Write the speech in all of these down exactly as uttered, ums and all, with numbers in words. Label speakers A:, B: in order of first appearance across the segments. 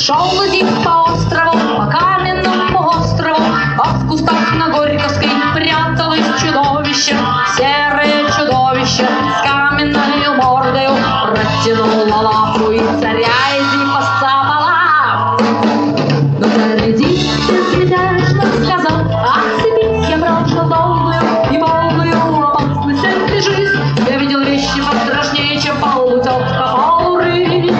A: Шел один по острову, по каменному острову, а в кустах на Горьковской пряталось чудовище, серое чудовище с каменной мордою, протянула лапу и царя иди посамала. Но царь иди, безмятежно сказал, отцепись, я брошу долгую и полную опасность этой жизни. Я видел вещи пострашнее, чем полутетка полурысь.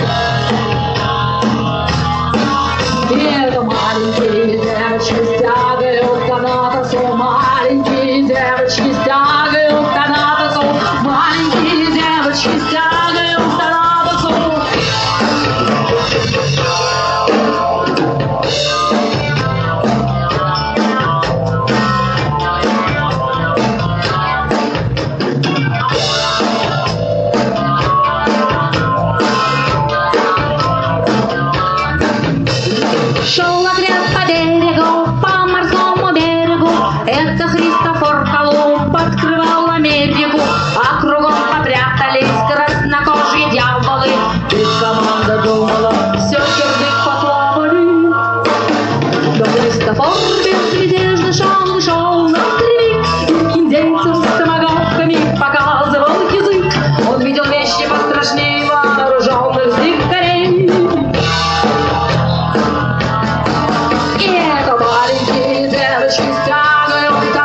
A: И это маленькие девочки стягают канатосу, маленькие девочки стягают канатосу, маленькие девочки стягают канатосу. Шел отряд по берегу, по морскому берегу, это Христофор Колумб открывал Америку, а кругом попрятались краснокожие дьяволы, и команда думала, все кирдык послабали. Но Христофор безмятежно шел и шел напрямик, и индейцам с томагавками показывал язык. Он видел вещи пострашнее вооруженных дикарей. Маленькие девочки стягают